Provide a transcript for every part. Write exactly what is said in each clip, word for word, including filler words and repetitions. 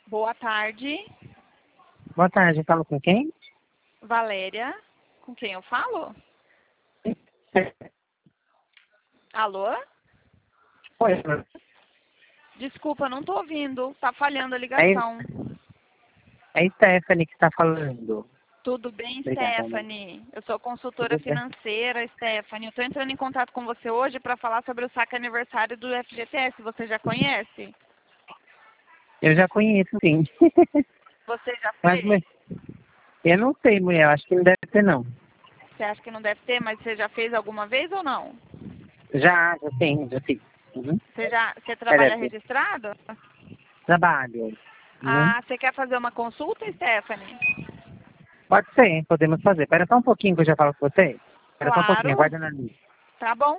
Boa tarde, Boa tarde, falo com quem? Valéria. Com quem eu falo? Alô? Oi, Desculpa, não tô ouvindo. Tá falhando a é, ligação. é Stephanie que está falando. Tudo bem, Obrigada, né? Stephanie? Eu sou consultora Tudo bem? financeira, Stephanie. Eu tô entrando em contato com você hoje para falar sobre o saque aniversário do F G T S. Você já conhece? Eu já conheço, sim. Você já Mas, fez? mas eu não sei, mulher, eu acho que não deve ter, não. Você acha que não deve ter, mas você já fez alguma vez ou não? Já, já tem, já fiz. Uhum. Você já, você É, trabalha deve ter. registrado? Trabalho. Uhum. Ah, você quer fazer uma consulta, Stephanie? Pode ser, podemos fazer. Espera só um pouquinho que eu já falo com você. Espera só um pouquinho, Claro. aguarda na linha. Tá bom.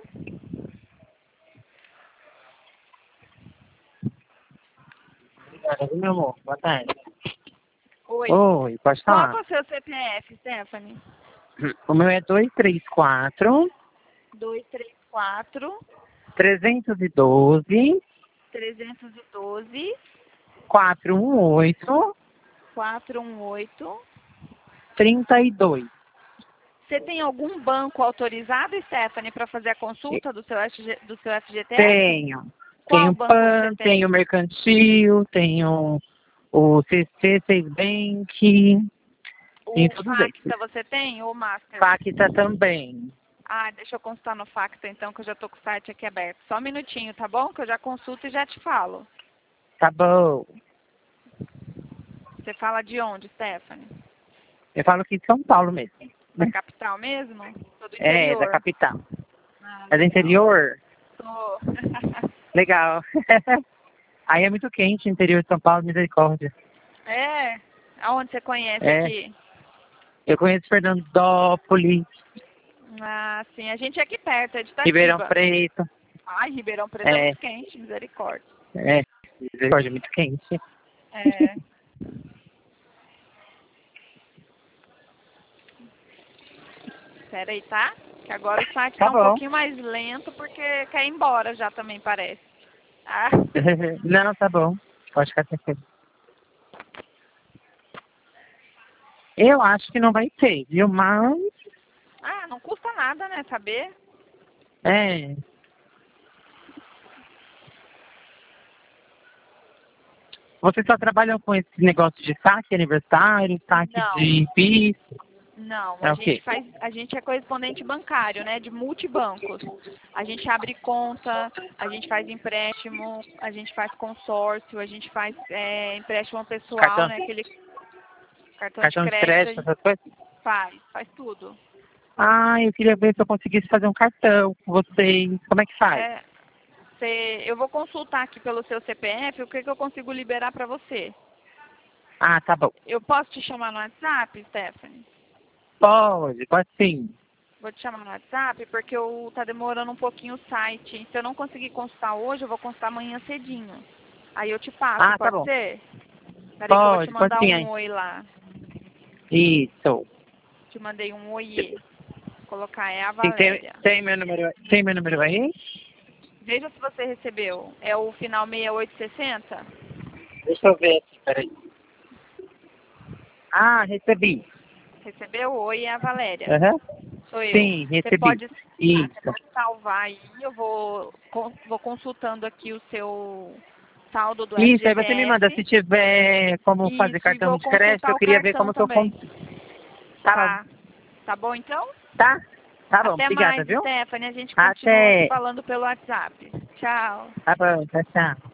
Obrigada, viu, meu amor? Boa tarde. Oi. Oi, pode Qual que falar. é o seu C P F, Stephanie? O meu é dois três quatro, dois três quatro, trezentos e doze, trezentos e doze, quatrocentos e dezoito, quatrocentos e dezoito. trinta e dois. Você tem algum banco autorizado, Stephanie, para fazer a consulta do seu, F G, do seu F G T S? Tenho. Qual Tenho banco que você PAN, tem? tenho Mercantil, tenho o C C, Seis Bank, O tenho todos esses. Facta você tem ou o Master? Facta também. Ah, deixa eu consultar no Facta então, que eu já tô com o site aqui aberto. Só um minutinho, tá bom? Que eu já consulto e já te falo. Tá bom. Você fala de onde, Stephanie? Eu falo aqui de São Paulo mesmo. Da capital mesmo? Ou do É, da interior? capital. Ah, É do legal. interior? Tô. Legal. Aí é muito quente, interior de São Paulo, misericórdia. É? Aonde você conhece É. aqui? Eu conheço Fernandópolis, Ah, sim. A gente é aqui perto, é de Ribeirão Itatiba. Preto. Ai, Ribeirão Preto é É, muito quente, misericórdia. é, misericórdia, é muito quente. É. Pera aí, tá? Que agora o site Tá tá um bom. pouquinho mais lento porque quer ir embora já também parece. Ah, Não, tá bom. Pode ficar tranquilo. Eu acho que não vai ter, viu? Mas, ah, não custa nada, né, saber? é... Vocês só trabalham com esse negócio de saque aniversário, saque Não, de PIS? não. A É o gente quê? faz, a gente é correspondente bancário, né, de multibancos. A gente abre conta, a gente faz empréstimo, a gente faz consórcio, a gente faz é, empréstimo pessoal, Cartão, né, aquele cartão de cartão de crédito, a crédito, gente essas coisas? faz, faz tudo. Ah, eu queria ver se eu conseguisse fazer um cartão com vocês. Como é que faz? É, cê, eu vou consultar aqui pelo seu C P F o que, que eu consigo liberar para você. Ah, tá bom. Eu posso te chamar no WhatsApp, Stephanie? Pode, pode sim. Vou te chamar no WhatsApp porque eu, tá demorando um pouquinho o site. Se eu não conseguir consultar hoje, eu vou consultar amanhã cedinho. Aí eu te passo, Ah, tá pode bom. ser? Peraí que eu vou te Pode, pode mandar sim, um aí. oi lá. Isso. Te mandei um oiê. Vou colocar é a Sim, tem, Valéria. tem meu número, tem meu número aí? Veja se você recebeu. É o final seis oito seis zero? Deixa eu ver aqui, peraí. Ah, recebi. Recebeu? Oi, é a Valéria. Aham. Sou eu. Sim, Você recebi. pode, ah, você Isso. pode salvar aí. Eu vou, con- vou consultando aqui o seu saldo do Isso, aí você me manda se F G T S. tiver como fazer Isso, e cartão vou de crédito, consultar eu o queria ver cartão como que eu... con- também. Tá bom. Tá. Tá bom, então? Tá? Tá bom, Até obrigada, mais, viu? Stephanie. A gente continua se Até. falando pelo WhatsApp. Tchau. Tá bom, tchau, tchau.